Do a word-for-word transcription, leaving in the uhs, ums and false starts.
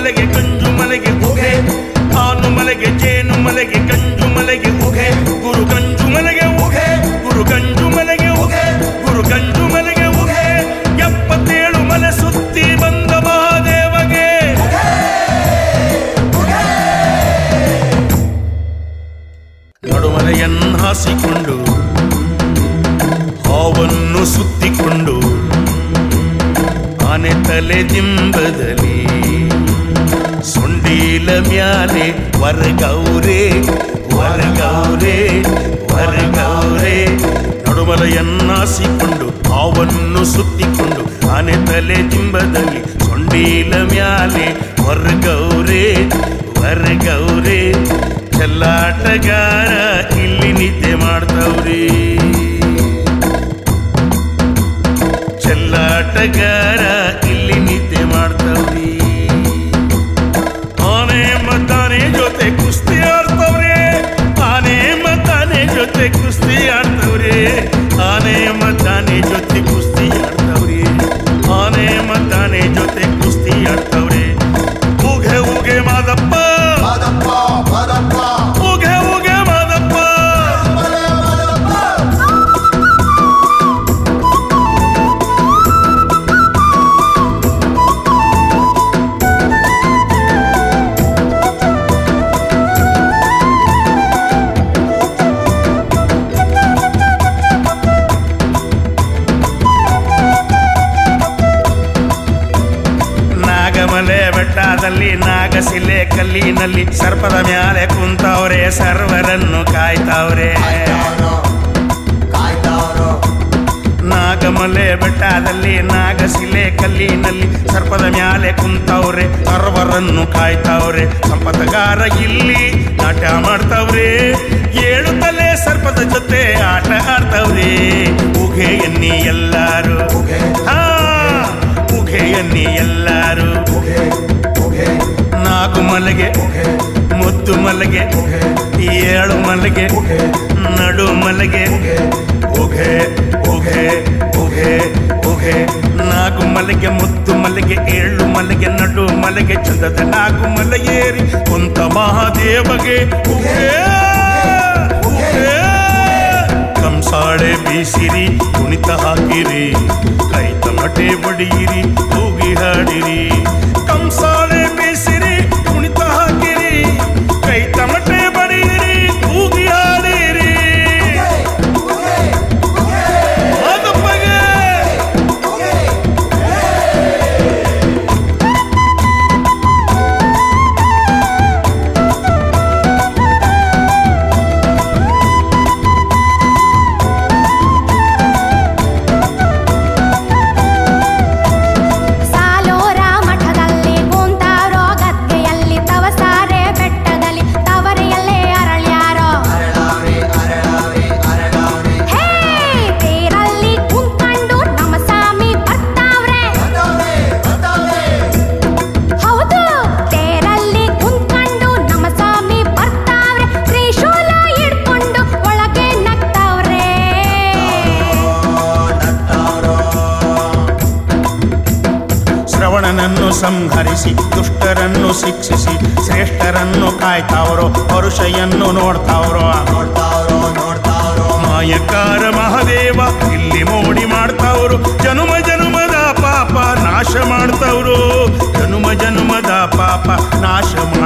ಮಲೆಗೆ ಗಂಜು ಮಲೆಗೆ ಉಗೆ, ಆನು ಮಲೆಗೆ ಜೇನು ಮಲೆಗೆ ಗಂಜು ಮಲೆಗೆ ಉಗೆ, ಗುರು ಗಂಜು ಮಲೆಗೆ ಉಗೆ, ಗುರು ಗಂಜು ಮಲೆಗೆ ಉಗೆ, ಗುರು ಗಂಜು ಮಲೆಗೆ ಉಗೆ. ಎಪ್ಪತ್ತೇಳು ಮಲೆ ಸುತ್ತಿ ಬಂದ ಮಹಾದೇವಗೆ ನಡುಮಲೆಯನ್ನು ಹಾಸಿಕೊಂಡು ಹಾವನ್ನು ಸುತ್ತಿಕೊಂಡು ಆನೆ ತಲೆ ದಿಂಬದಲ್ಲಿ ಸೊಂಡೀಲ ಮ್ಯಾಲೆ ವರಗೌರೆ ವರಗೌರೆ ವರಗೌರೆ. ನಡುಮಲೆಯನ್ನಾಸಿಕೊಂಡು ಹಾವನ್ನು ಸುತ್ತಿಕೊಂಡು ಆನೆ ತಲೆ ದಿಂಬದಲ್ಲಿ ಸೊಂಡೀಲ ಮ್ಯಾಲೆ ವರಗೌರೆ ವರಗೌರೆ. ಚೆಲ್ಲಾಟಗಾರ ಇಲ್ಲಿ ನಿದ್ದೆ ಮಾಡ್ತವ್ರಿ, ಚೆಲ್ಲಾಟಗಾರ ಇಲ್ಲಿ ನಿದ್ದೆ ಮಾಡ್ತವ್ರಿ. ಆನೆ ಮತ್ತಾನೆ ಜೊತೆ ಕುಸ್ತಿ ಆಡ್ತವ್ರೆ, ಆನೆ ಮತ್ತಾನೆ ಜೊತೆ ಕುಸ್ತಿ ಆಡ್ತವ್ರೆ, ಆನೆ ಮತ್ತಾನೆ ಜೊತೆ ಕುಸ್ತಿ ಆಡ್ತವ್ರೆ, ಆನೆ ಮತ್ತಾನೆ ಜೊತೆ ಕುಸ್ತಿ ಆಡ್ತವ್ರೆ. ಉಗೆ ಉಗೆ ಮಾದಪ್ಪ ಉಗೆ ಉಗೆ ಮಾದಪ್ಪ. ನಾಗಮಲೆ ಬೆಟ್ಟದಲ್ಲಿ ನಾಗಶಿಲೆ ಕಲ್ಲಿನಲ್ಲಿ ಸರ್ಪದ ಮ್ಯಾಲೆ ಕುಂತವ್ರೆ, ಸರ್ವರನ್ನು ಕಾಯ್ತವ್ರೆ. ನಾಗಮಲೆ ಬೆಟ್ಟದಲ್ಲಿ ನಾಗಶಿಲೆ ಕಲ್ಲಿನಲ್ಲಿ ಸರ್ಪದ ಮ್ಯಾಲೆ ಕುಂತವ್ರೆ, ಸರ್ವರನ್ನು ಕಾಯ್ತವ್ರೆ. ಸಂಪತ್ತಗಾರ ಇಲ್ಲಿ ನಾಟ್ಯ ಮಾಡ್ತವ್ರೆ, ಏಳು ತಲೆ ಸರ್ಪದ ಜೊತೆ ಆಟ ಆಡ್ತವ್ರೆ. ಉಗೆ ಎನ್ನಿ ಎಲ್ಲಾರು, ಹಾ ಉಗೆ ಎನ್ನಿ ಎಲ್ಲಾರು. ನಾಲ್ಕು ಮಲೆಗೆ ಮುದ್ದು ಮಲೆಗೆ ಏಳು ಮಲೆಗೆ ನಡು ಮಲೆಗೆ ಉಗೆ ಉಗೆ ಉಗೆ ಉಗೆ. ನಾಲ್ಕು ಮಲೆಗೆ ಮುದ್ದು ಮಲೆಗೆ ಏಳು ಮಲೆಗೆ ನಡು ಮಲೆಗೆ ಚಂದದ ನಾಲ್ಕು ಮಲೆ ಏರಿ ಕುಂತ ಮಹಾದೇವಗೆ ಉಗೆ ಉಗೆ. ಕಂಸಾಳೆ ಬೀಸಿರಿ ಕುಣಿತ ಹಾಕಿರಿ, ಕೈ ತಮಟೆ ಬಡಿಯಿರಿ ಕೂಗಿ ಹಾಡಿರಿ. ಕಂಸಾಳೆ ಬೀಸಿರಿ ಕುಣಿತ ಹಾಕಿರಿ, ಕೈ ತಮಟೆ ಬಡಿಯಿರಿ ಕೂಗಿ ಹಾಡಿರಿ. ಶ್ರವಣನನ್ನು ಸಂಹರಿಸಿ ದುಷ್ಟರನ್ನು ಶಿಕ್ಷಿಸಿ ಶ್ರೇಷ್ಠರನ್ನು ಕಾಯ್ತಾವ್ರೋ, ಪರುಷೆಯನ್ನು ನೋಡ್ತಾವ್ರೋ ನೋಡ್ತಾವ್ರೋ. ಮಾಯಕಾರ ಮಹಾದೇವ ಇಲ್ಲಿ ಮೋಡಿ ಮಾಡ್ತಾವ್ರು, ಜನುಮ ಜನುಮದ ಪಾಪ ನಾಶ ಮಾಡ್ತಾವ್ರು, ಜನುಮ ಜನುಮದ ಪಾಪ ನಾಶ